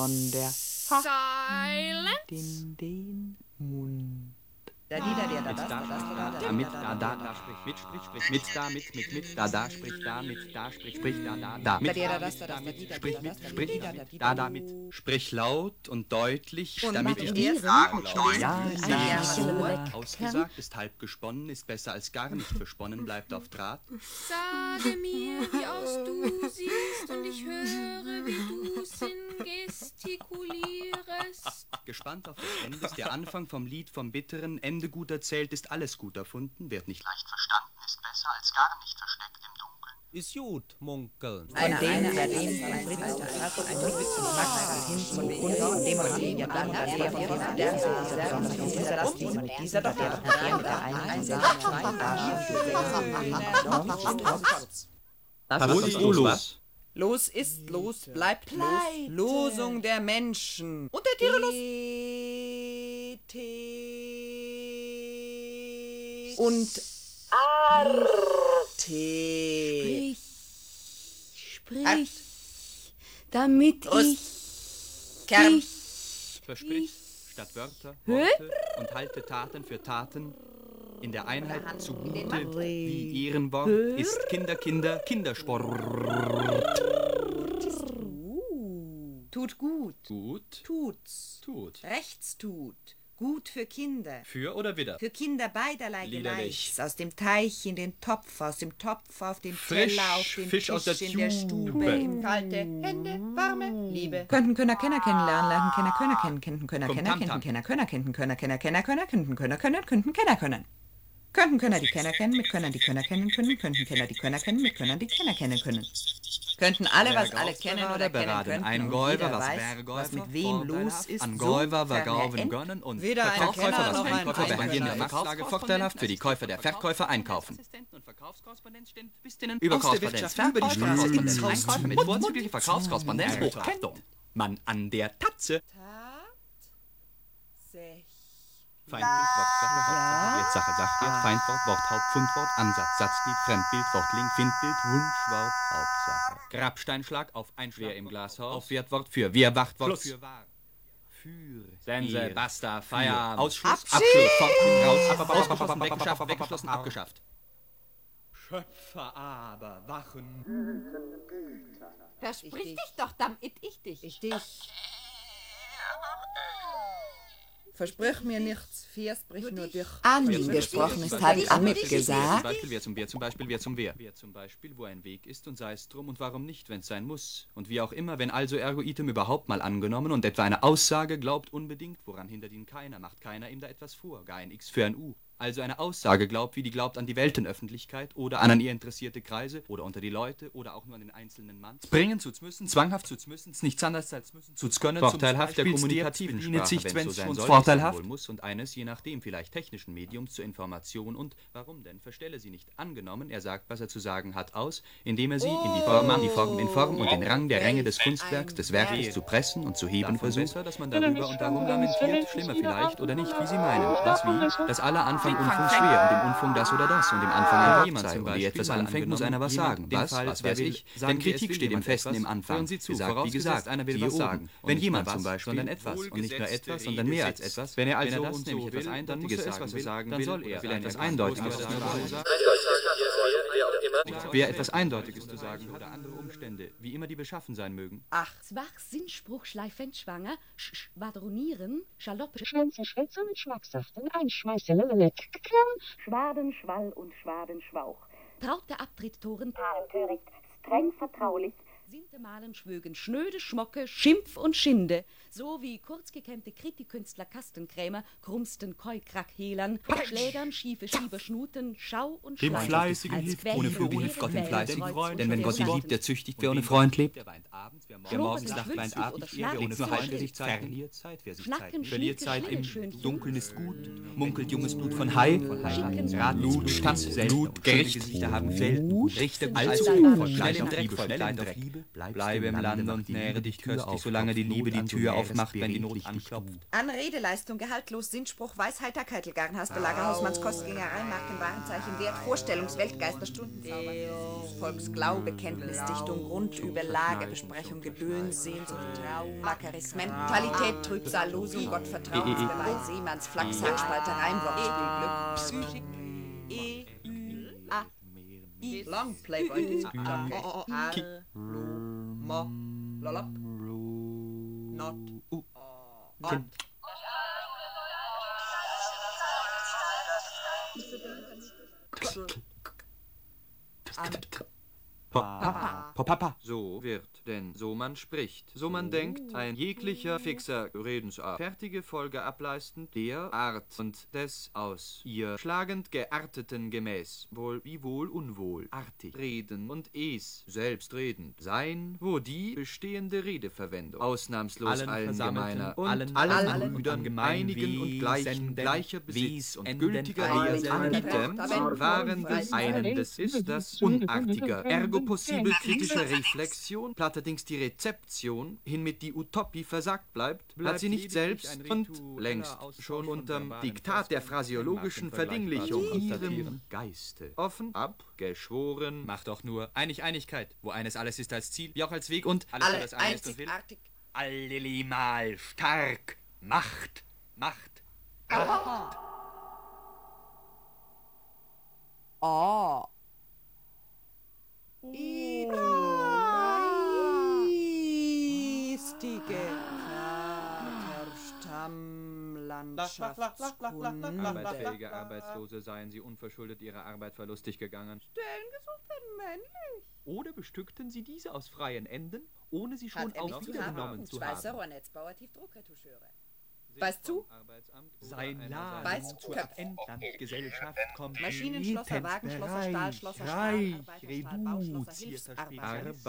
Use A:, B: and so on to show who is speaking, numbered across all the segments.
A: von der
B: Silence.
A: in den Mund.
C: Mit, da, sprich, mit, da, mit, da, sprich, da, mit, da, sprich, da, mit, da, mit, sprich laut und deutlich, damit ich dir sagen glaube. Ausgesagt ist halb gesponnen, ist besser als gar nicht versponnen, bleibt auf Draht.
B: Sage mir, wie aus du siehst, und ich höre, wie du gestikulierst.
C: Gespannt auf das Ende ist der Anfang vom Lied vom bitteren Ende gut erzählt, ist alles gut erfunden, wird nicht leicht verstanden, ist besser als gar nicht versteckt im Dunkeln.
D: Ist gut, munkeln.
C: Was ist los?
A: Los ist los, bleibt los. Losung der Menschen. Und der Tiere los. Und Arte.
E: Sprich, damit
A: Kern.
C: Versprich statt Wörter, Worte und halte Taten für Taten in der Einheit zugute wie Ehrenwort ist Kindersport.
F: Tut gut.
C: Gut.
F: Tut's.
C: Tut.
F: Rechts tut. Gut für Kinder.
C: Für oder wider?
F: Für Kinder beiderlei
C: Liederlich.
F: Geleis. Aus dem Teich in den Topf, aus dem Topf auf den
C: Frisch,
F: Teller, auf den
C: Fisch
F: Tisch
C: aus der
F: in der
C: Tube.
F: Stube. Im kalte Hände, warme Liebe.
A: Könnten Könner Kenner kennenlernen, lernen Kenner Könner kennen, könnten Könner
C: Vom
A: Kenner
C: Tamtam.
A: kennen, Kenner Könner kennen, Könner Kenner Kenner Könner, könnten Könner Könner, könnten Kenner können. Könnten Könner die Kenner kennen, mit Könnern die Könner kennen können, könnten Kenner die Könner kennen, mit Könnern die Kenner kennen können. Könnten alle, was alle kennen oder kennen könnten,
C: ein
A: und
C: Gäuver,
A: jeder
C: was
A: weiß,
C: wäre Gäuver,
A: was mit wem los ist,
C: an
A: so
C: Gäuver, war
A: verhält
C: Gauven gönnen und
A: weder ein
C: Verkaufskäufer,
A: Kenner
C: was
A: noch ein
C: Einkäufer behandeln der
A: Einkäufer.
C: Marktlage vorteilhaft für die Käufer der Verkäufer einkaufen.
G: Und Verkaufskorrespondentin
C: Über
G: aus der
C: Korrespondenz
G: Wirtschaft
C: über die Straße
G: ins Haus
C: Einkäufer mit vorzüglicher Verkaufskorrespondenz Hochkennung. Man an der Tatze. Feindbild, Wortsache, Hauptsache, Wertsache, Sachwert, Feindwort, Worthaupt, Fundwort, Ansatz, Satzglied, Fremdbild, Wortling, Findbild, Wunschwort, Hauptsache. Grabsteinschlag auf Einschwer im Glashaus, auf Wertwort für Wehrwachtwort für wahr. Für Sense, Basta, Feierabend. Ausschluss, Abschluss, ausgeschlossen, weggeschafft, abgeschafft. Schöpfer aber, wachen.
E: Versprich dich doch, damit ich dich.
F: Ich dich. Versprich mir nichts, versprich nur dich.
A: Angesprochen ist halt damit gesagt.
C: Wer zum Beispiel, wer zum Wer. Wer zum Beispiel, wo ein Weg ist und sei es drum und warum nicht, wenn's sein muss. Und wie auch immer, wenn also ergo item überhaupt mal angenommen und etwa eine Aussage glaubt unbedingt, woran hindert ihn keiner, macht keiner ihm da etwas vor, gar ein X für ein U. Also eine Aussage glaubt, wie die glaubt an die Weltenöffentlichkeit oder an ihr interessierte Kreise oder unter die Leute oder auch nur an den einzelnen Mann. Bringen zu's müssen, zwanghaft zu's müssen, nichts anderes als müssen, zu's können, vorteilhaft der kommunikativen Sprache, wenn's so sein soll, vorteilhaft wohl muss und eines, je nachdem, vielleicht technischen Mediums zur Information und, warum denn, verstelle sie nicht angenommen, er sagt, was er zu sagen hat, aus, indem er sie in die Form und den Rang der Ränge des Kunstwerks, des Werkes zu pressen und zu heben versucht, dass man darüber und darum lamentiert, schlimmer vielleicht oder nicht, wie sie meinen, was wie, dass aller Anfang Unfug schwer und im Unfug das oder das und im Anfang ein jemand sei und wie etwas anfängt, muss einer was sagen. Was weiß ich, denn Kritik steht im Festen im Anfang. Gesagt, wie gesagt, einer will was sagen. Wenn jemand zum Beispiel, sondern etwas und nicht nur etwas, sondern mehr als etwas, wenn er also das nämlich etwas Eindeutiges sagen will, dann soll er etwas Eindeutiges sagen. Wer etwas Eindeutiges zu sagen oder andere Umstände, wie immer die beschaffen sein mögen.
E: Zwach, Sinnspruch, schleifend, schwanger, schwadronieren, Schaloppe,
H: Schwänze, Schwätze mit Schmacksaften, Einschmeißen, Schwaden, Schwall und Schwadenschwauch.
E: traute Abtritt, Toren,
H: Töricht, streng vertraulich.
E: Sinte malen, schwögen, schnöde, Schmocke, Schimpf und Schinde, so wie kurzgekämmte Kritikkünstler, Kastenkrämer, Krumsten, Keukrackhehlern, Schlägern, schiefe Schnuten, Schau und
C: Dem
E: Schleim.
C: Fleißigen
E: Als
C: hilft
E: Quelle
C: ohne Vögel
E: der
C: hilft Gott dem
E: Quelle
C: Fleißigen,
E: der Kreuz
C: denn wenn
E: und
C: Gott ihn
E: der
C: liebt, der
E: Worte.
C: züchtigt, wer ohne Freund lebt. Wer morgens
E: Schnuppert,
C: lacht, weint
E: schwülstig
C: abends,
E: oder
C: wer ohne
E: schnarcht,
C: Freund sich Zeit, verliert Zeit, wer sich Zeit
E: Schnacken,
C: nimmt. Verliert Zeit
E: Schnieke,
C: im
E: Schönchen.
C: Dunkeln ist gut, munkelt junges Blut von Hai, Blut, Stanz, Blut, Gericht, Gesichter haben Feld, Richter,
E: Allzu
C: von
E: Gleich
C: Gleich
E: auf
C: auf Liebe, schnell auf Liebe, du, bleibe im Lande und nähre dich köstlich, solange die Liebe die Tür aufmacht, wenn die Not anklopft.
A: Anredeleistung, gehaltlos, Sinnspruch, Weisheit, Keitelgarn, Haspelager, Hausmannskostgängerei, Marken, Warenzeichen, Wert, Vorstellungs-, Weltgeister, Stundenzauber, Volksglaube, Kenntnisdichtung, Grundüberlage, Besprechung, Gedöns, Sehnsucht, Traum, Makarissement, Qualität, Trübsal, Losung, Gott, Vertrauensbeweis, Seemanns, Flachs, Hackspalter, Reimwortspiel, Glück, Long Playboy, Lolop, Not,
C: Papa. So wird, denn so man spricht, so man denkt, ein jeglicher fixer Redensart, fertige Folge ableistend, der Art und des aus ihr schlagend gearteten gemäß, wohl wie wohl unwohl, artig, reden und selbstredend sein, wo die bestehende Redeverwendung ausnahmslos allen gemeiner und allen Brüdern gemeinigen und gleicher Besitz und gültiger Ehe angegeben, waren des einen, des ist das unartiger, ergo possibel kritische Reflexion, platterdings die Rezeption, hinmit die Utopie versagt bleibt, hat sie nicht selbst und längst schon unterm Diktat der phrasiologischen Verdinglichung ihrem Geiste offen abgeschworen.
G: Mach doch nur Einigkeit, wo eines alles ist als Ziel, wie auch als Weg und alles für das eine ist und will.
C: Allemal stark, Macht. Arbeitsfähige Arbeitslose, seien sie unverschuldet ihrer Arbeit verlustig gegangen.
A: Stellen gesucht werden männlich.
C: Oder bestückten sie diese aus freien Enden, ohne sie schon
A: auch
C: wiedergenommen zu haben.
A: Schweißer, Rohrnetzbauer, Tiefdruckretuscheure. Weißt du?
C: Sein Laden
A: Weißt
C: zur
A: Köpf.
C: Endlandgesellschaft kommt.
A: Maschinenschlosser, Wagenschlosser, Stahlschlosser, Stahlarbeiter, Stahlbauschlosser, Hilfsarbeiter,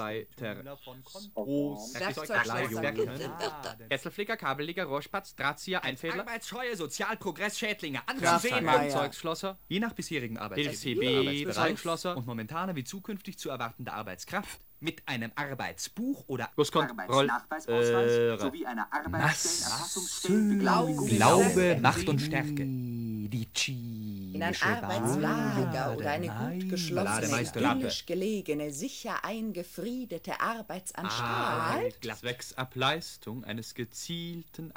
C: Arbeiter,
G: Kesselflicker, Kabelleger, Rohrspatz, Drahtzieher, Einfädler,
C: arbeitsscheue Sozialprogressschädlinge,
G: Werkzeugschlosser, je nach bisherigem Arbeitsbetrieb, Bereichsschlosser und momentane wie zukünftig zu erwartende Arbeitskraft mit einem Arbeitsbuch oder
I: Arbeitsnachweisausweis sowie einer Arbeitsstellenerfassungsstelle
G: Glaube, Macht und Stärke.
A: in ein Arbeitslager oder eine gut geschlossene, idyllisch gelegene, sicher eingefriedete Arbeitsanstalt.
C: Zwecksableistung eines gezielten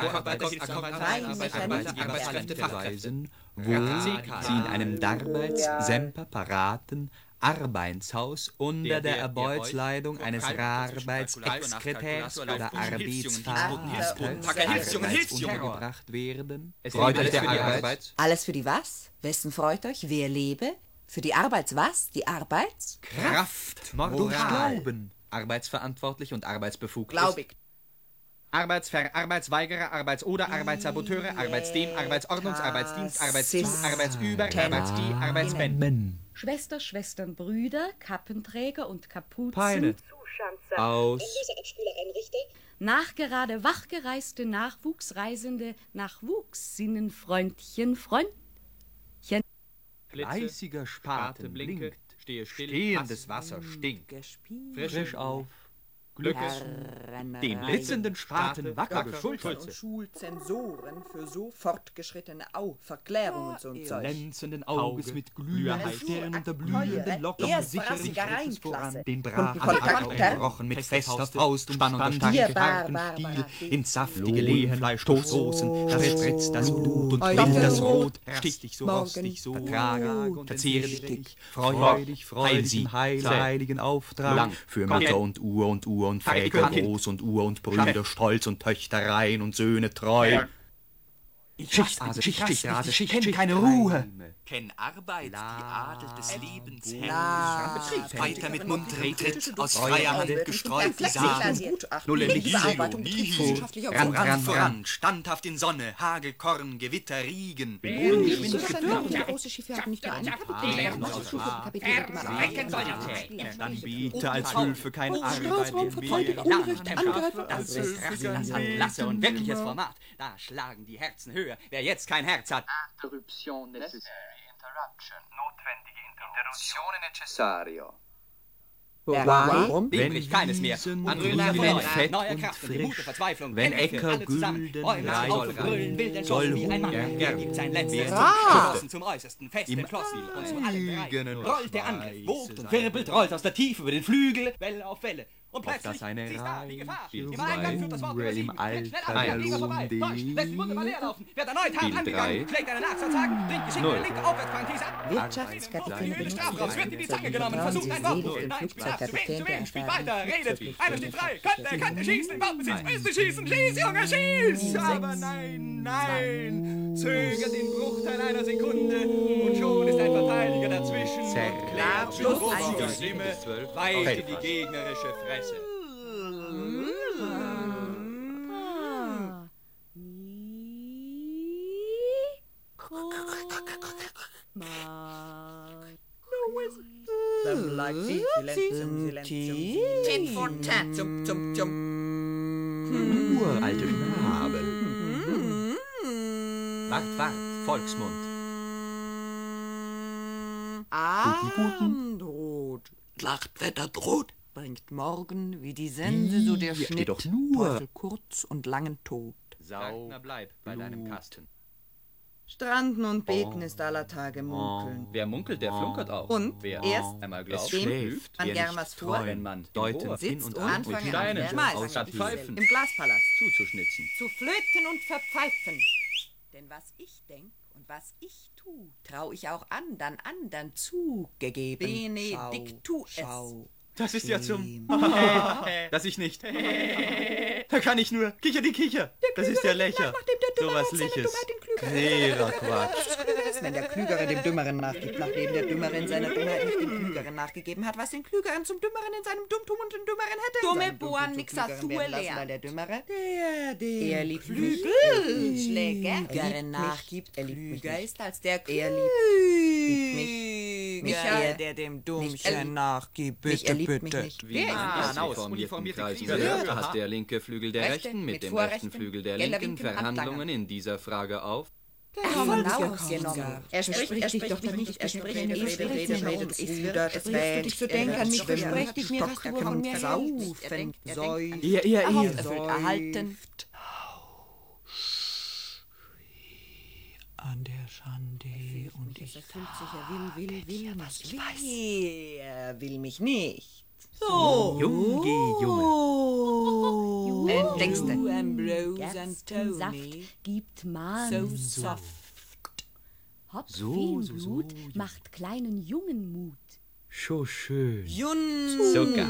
G: Arbeitskräfteweisen,
C: wo sie in einem semper-paraten Arbeitshaus unter der Erbeutleidung eines Arbeitsexkretärs oder Arbeitsvaters untergebracht werden. Freut euch der Arbeit?
A: Alles für die was? Wessen freut euch? Wer lebe? Für die Arbeits was? Die Arbeits?
C: Kraft, Moral, Glauben, arbeitsverantwortlich und arbeitsbefuglich.
A: Glaubig.
G: Arbeitsverarbeitsweigerer, Arbeitsoder, Arbeitssaboteure, Arbeitsdem, Arbeitsordnungs, Arbeitsdienst, Arbeitszu, Arbeitsüber, Arbeitsdi, Arbeitsben.
E: Schwester, Schwestern, Brüder, Kappenträger und Kapuzen.
C: Peine. Aus.
E: Nachgerade, wachgereiste, Nachwuchsreisende, Nachwuchssinnenfreundchen, Freundchen.
C: Fleißiger Spaten blinkt,
G: stehe still,
C: stehendes Wasser stinkt, frisch auf, Glückes, den blitzenden Spaten wacker geschultert
A: und Schulzensoren für so fortgeschrittene Verklärung und so ein Zeug.
C: glänzenden Auges mit glühenden Sternen unter blühenden Locken sicheren Schrittes voran, den brachen gebrochen mit fester Faust und standhaftem harten Stiel, ins saftige Lehenfleisch stoßen, das spritzt das Blut und quillt das Rot, sticht dich so rostig, so vertrage und verzehre dich, freudig, heil sie, heiligen Auftrag, für Mutter und Uhr und Väter, Groß und Uhr und Brüder, Stolz und Töchter, Reihen und Söhne treu. Schicht, kenn keine Ruhe.
J: Kenn Arbeit, die Adel des Lebens Herr. Weiter mit munterem Tritt, aus freier Hand gestreut die Samen.
C: Nulle
J: Voran, standhaft in Sonne, Hagel, Korn, Gewitter, Riegen.
C: Dann biete als Hilfe keine Arbeit
G: Lasse und wirkliches Format, da schlagen die Herzen höher. Wer jetzt kein Herz hat.
J: Interruption necessario. Notwendige Interruption necessario.
F: Warum?
J: Übrig, keines mehr. Angründer
C: Wiesen,
J: Fett
C: Fett
J: neue
C: und
J: Kraft und die
C: frisch.
J: gute Verzweiflung.
C: Wenn
J: Kämpfe,
C: Äcker
J: alle zusammen.
C: gülden,
J: Räume
C: reich,
J: auf und brüllen, wild entschlossen wie ein Mann.
C: Soll
J: Er gibt sein Letztes geschlossen zum Äußersten, fest entschlossen und zu allen bereit.
C: eigenen
J: Rollt der Angriff, wogt und
C: Schweiße
J: wirbelt, rollt aus der Tiefe über den Flügel, Welle auf Welle. Und
C: Ob
J: plötzlich,
C: das eine
J: siehst da, die Gefahr.
C: Reiche
J: Im Eingang führt das Wort
C: Ruhe
J: über sie.
C: im
J: Tritt
C: Alter
J: schnell an,
C: der
J: Liga vorbei.
C: Lunde.
J: Täuscht, lässt die Munde mal leer laufen. Wird erneut hart
C: Spiel
J: angegangen,
C: 3.
J: schlägt einen Nachsatzhaken, bringt geschickt
C: Null.
J: den linken Aufwärtsfrankies an.
F: Wirtschaftskapitän
J: Für den
F: benutzt
J: Strafraum wird in die Zange genommen,
F: Vertrauen
J: versucht
F: Sie
J: ein Wort.
F: selig den
J: Nein,
F: Flugzeugkapitän
J: zu
F: der
J: wem, spielt
F: erfahrenen
J: weiter, redet. Einer steht frei,
F: Flugzeugkapitän.
J: könnte schießen, im Baumbesitz, müsste schießen, schieß, Junge, schieß. Aber nein, nein, zögert den Bruchteil einer Sekunde und schon ist ein Verteidiger dazwischen und klärt mit großer Stimme weit in die gegnerische Fresse.
A: Tit for tat.
C: Uralte Knaben. Wart, Volksmund.
A: Abendrot. Schlachtwetter droht. Bringt morgen wie die Sense so der
C: Hier steht
A: Schnitt.
C: doch nur-
A: Teufel kurz und langen Tod.
C: Sau, bleib bei deinem Kasten.
A: Stranden und beten ist aller Tage munkeln.
C: Wer munkelt, der flunkert auch.
A: Und
C: wer
A: erst
C: einmal
A: es
C: glaubt,
A: schläft,
C: lügt,
A: an
C: wer
A: Germers
C: nicht
A: vor,
C: wenn man
A: deutend
C: hin
A: sitzt
C: und
A: und
C: an
A: anfangen
C: mit
A: an
C: Steinen
A: Schmeißen,
C: ausstatt Pfeifen
A: im Glaspalast
C: zuzuschnitzen.
A: zu flöten und verpfeifen. Denn was ich denk und was ich tu, trau ich auch andern zugegeben. Benediktu es.
C: Das ist ja zum... Dass ich nicht... Da kann ich nur... Kicher die Kicher. Das ist ja lächer. So was Liches. Leerer Quatsch.
A: Wenn der Klügere dem Dümmeren nachgibt, nachdem der Dümmere in seiner Dummheit nicht dem Klügeren nachgegeben hat, was den Klügeren zum Dümmeren in seinem Dummtum und den Dümmeren hätte.
B: Dumme Boan nix
A: hat
B: hast du
A: Weil der Dümmere,
F: Er liebt mich.
A: Schläger,
F: Er liebt
A: nachgibt,
F: mich. Er liebt mich
A: klüger
F: nicht.
A: ist als der
F: Er
A: liebt
F: mich.
A: Michael,
F: der
A: dem
F: Dummchen
A: nachgibt,
F: er liebt mich nicht.
C: Wie
J: Ah,
C: aus uniformierte Kreise
J: Krise.
C: hat der linke Flügel der
A: Rechte
C: Rechten mit
A: mit
C: dem
A: Vorrechten,
C: rechten Flügel der
A: Geller
C: Linken
A: winken,
C: Verhandlungen
A: Handlanger.
C: in dieser Frage auf.
A: Herausgenommen. Er spricht dich doch nicht, er spricht redet, es
F: dich zu denken,
A: nicht
F: nicht versprecht dich mir, was du von mir
A: saufen,
C: Ihr,
A: erfüllt, erhalten.
F: An der Schande und ich
A: Erfüllt sich, er will, er will mich nicht.
C: Junge.
A: Denkst du?
E: Gerstensaft gibt Mahn.
A: soft.
E: Hopfenblut macht kleinen Jungen Mut.
C: So schön.
A: Zucker.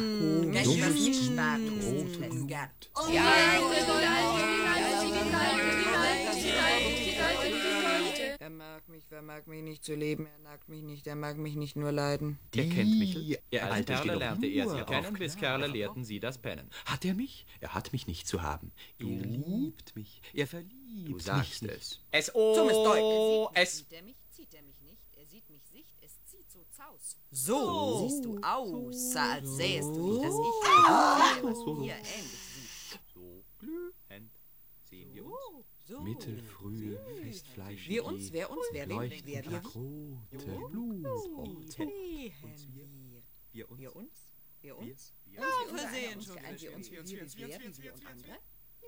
A: Er mag mich nicht zu leben, er nagt mich nicht, er mag mich nicht nur leiden.
C: Er kennt mich. Als
J: alte
C: Kerle
J: steht
C: lernte
J: doch
C: er
J: nur
C: sie
J: auf
C: kennen, bis
J: Knarren.
C: Kerle lehrten sie das Pennen. Hat er mich? Er hat mich nicht zu haben. Er liebt mich. Er verliebt
J: Du sagst
C: mich.
J: es.
A: Zum ist deutlich.
J: Es
A: Sieht er mich, zieht er mich nicht, er sieht mich Sicht, es zieht so zaus. So siehst du aus, als sähest du nicht, dass ich was dir ähnlich sieht.
C: So glühend sehen wir uns.
A: So.
C: Mittelfrühe, festfleischige,
A: Wir uns, wer wir,
C: leuchtend
A: wir.
C: rote Blutrote.
A: Sehen
C: Wir uns.
A: wir uns? Wir uns?
C: Wir
A: Wir sehen schon. Wir uns, wir und andere?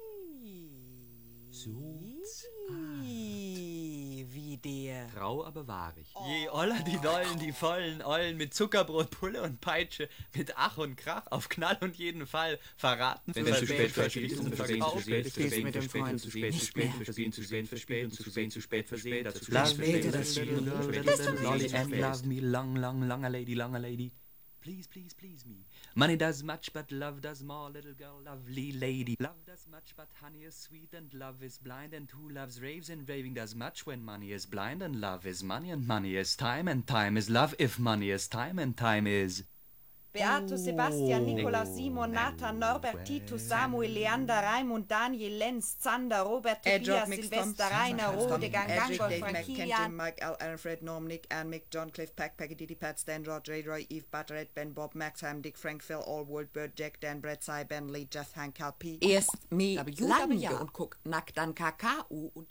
C: So
A: Wie der.
C: Trau aber wahrig. Je oller die Dollen, die vollen Ollen mit Zuckerbrot, Pulle und Peitsche, mit Ach und Krach auf Knall und jeden Fall verraten.
J: Wenn zu spät verschließen, zu spät, zu spät, zu spät,
A: mit dem
J: zu spät,
A: Freund.
J: zu spät, zu spät, versehen, zu spät, verspäten, zu spät, zu spät, versehen, dazu
C: Love
J: spät,
C: me,
J: verspäten,
C: Lolly and love me, long, longer lady. Please, please, please me. Money does much, but love does more, little girl, lovely lady. Love does much, but honey is sweet, and love is blind, and who loves raves, and raving does much when money is blind, and love is money, and money is time, and time is love, if money is time, and time is...
A: Beatus, Sebastian, Nikolaus, Simon, Nathan, Norbert, Titus, Samuel, Leander, Raimund, Daniel, Lenz, Zander, Robert, Tobias, Silvester, Rainer, Rodegang, Gangol, Frankilian,
F: Mike, Al, Alfred, Norm, Nick, Ann, Mick, John, Cliff, Pack, Peggy, Diddy, Pat, Stan, Rod, Ray, Roy, Eve, Butterhead, Ben, Bob, Max, Ham, Dick, Frank, Phil, Allwood, Bird, Jack, Dan, Brett, Cy, Ben, Lee, Jeff, Hank, Cal, P.
A: Erst mi
F: Lande
A: Lande und guckt nackt an Kakao und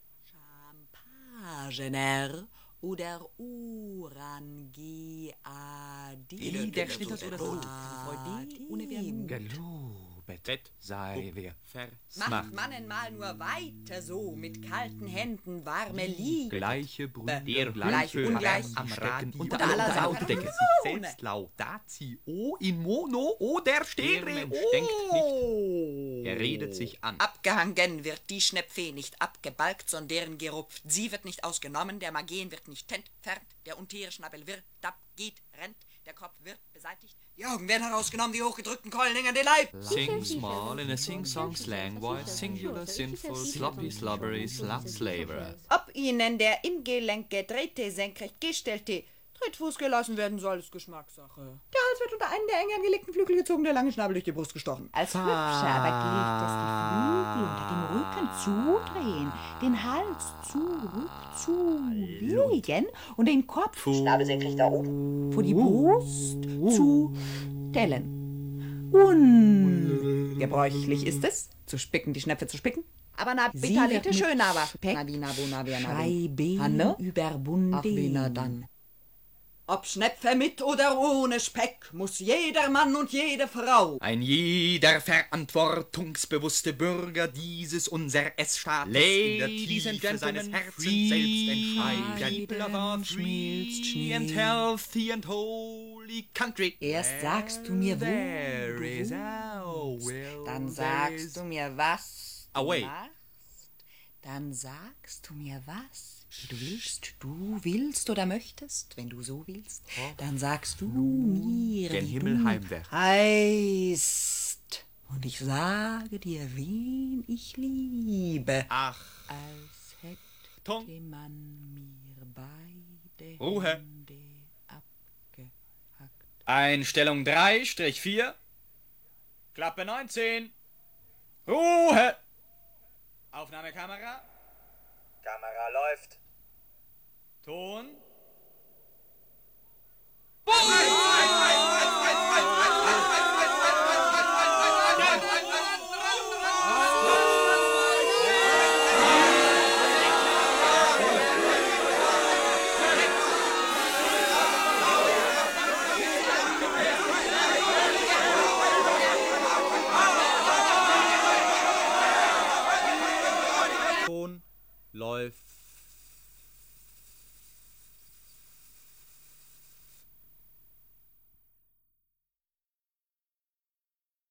A: Champagner oder Uran G.A.D.
E: D.
G: Der Schnitt oder so.
E: Frau D. ohne Vermut.
G: Gelobet sei wer
F: Macht Mannen mal nur weiter so, mit kalten Händen warme Liebe.
C: Gleiche Brüder,
F: Gleich,
C: gleiche
F: ungleich,
C: am Radio,
F: unter aller Sau.
C: Decke.
G: sich selbst Laudatio in mono oder
C: Der
G: stereo.
C: Mensch denkt nicht, er redet sich an.
F: Abgehangen wird die Schnepfe nicht abgebalgt, sondern gerupft. Sie wird nicht ausgenommen, der Magen wird nicht entfernt, der untere Schnabel wird, ab, geht, rennt, der Kopf wird beseitigt, die Augen werden herausgenommen, die hochgedrückten Keulen hängen an den Leib.
C: Sing small in a sing-song slang voice, singular, sinful, sloppy, slobbery, slut-slaver.
F: Ob ihnen der im Gelenk gedrehte, senkrecht gestellte Trittfuß gelassen werden soll, ist Geschmackssache. Der Hals wird unter einen der eng angelegten Flügel gezogen, der lange Schnabel durch die Brust gestochen.
K: Als hübscher aber gilt es, die Flügel unter dem Rücken zudrehen, den Hals zurückzulegen und den Kopf Schnabel senkrecht nach oben vor die Brust zu stellen.
F: Gebräuchlich ist es, zu spicken, die Schnepfe zu spicken. Aber na, Vitalite schön, aber
K: Speck,
F: Schreibe
K: Hanne,
F: überbunden. Ach, wie na dann. Ob Schnepfe mit oder ohne Speck, muss jeder Mann und jede Frau
G: Ein jeder verantwortungsbewusste Bürger dieses unser Essstaates in der Tiefe seines Herzens selbst entscheiden.
C: People of our free and
G: healthy and holy country.
F: Erst sagst du mir, wo
G: There
F: du
G: is
F: wohnst.
G: our will.
F: Dann sagst du mir, was
G: Away.
F: du machst. Dann sagst du mir, was du willst oder möchtest, wenn du so willst. Dann sagst du mir,
C: Gen
F: wie
C: Himmel
F: du
C: heimwärts.
F: heißt. Und ich sage dir, wen ich liebe.
G: Ach,
F: Als hätte
G: Tom.
F: man mir beide
G: Ruhe.
F: Hände abgehackt.
G: Einstellung 3-4. Klappe 19. Ruhe. Aufnahmekamera. Kamera läuft. Ton. Boom!